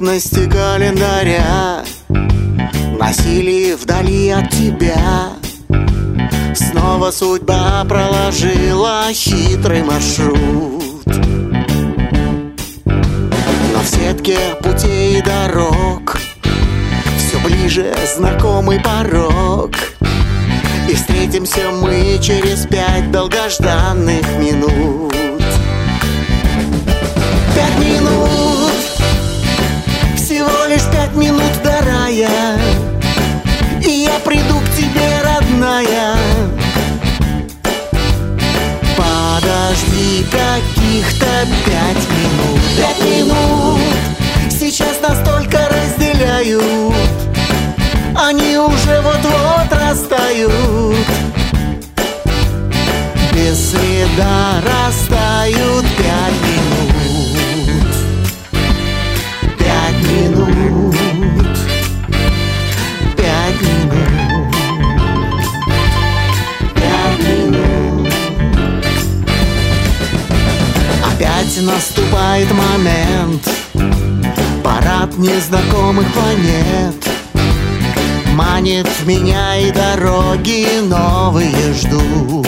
Трудности календаря носили вдали от тебя. Снова судьба проложила хитрый маршрут, но в сетке путей и дорог все ближе знакомый порог. И встретимся мы через 5 долгожданных минут. 5 минут, всего лишь 5 минут до рая, и я приду к тебе, родная. Подожди каких-то 5 минут. 5 минут сейчас нас только разделяют, они уже вот-вот растают. Без следа растают 5 минут. 5 минут. 5 минут. 5 минут. Опять наступает момент, парад незнакомых планет манит в меня, и дороги новые ждут.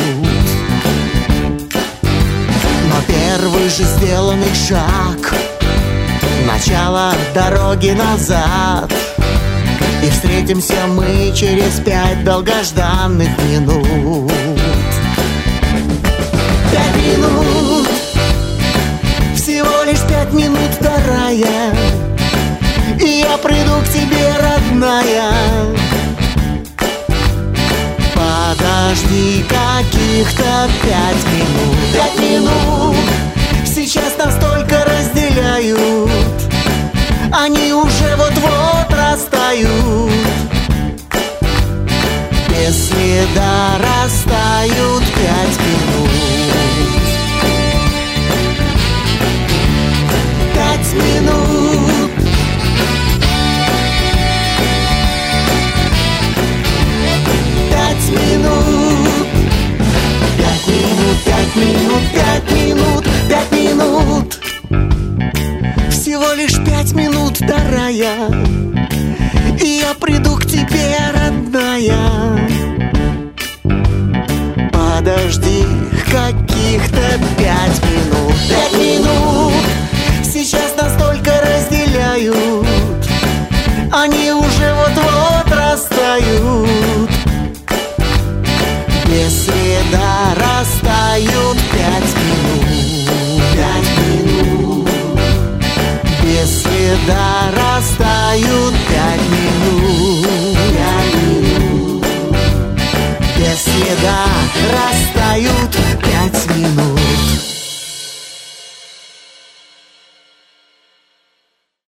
Но первый же сделанный шаг — начало дороги назад. И встретимся мы через 5 долгожданных минут. 5 минут, всего лишь 5 минут до рая, и я приду к тебе, родная. Подожди каких-то 5 минут. 5 минут сейчас нас только разделяют, они уже вот-вот растают. Без следа растают 5 минут. 5 минут. 5 минут. 5 минут. 5 минут. 5 минут. 5 минут. Всего лишь 5 минут до рая, и я приду к тебе, родная. Подожди каких-то 5 минут. 5 минут сейчас нас только разделяют, они уже вот-вот растают. Без следа растают 5 минут. 5 минут. Без следа растают 5 минут. 5 минут. Без следа растают 5 минут.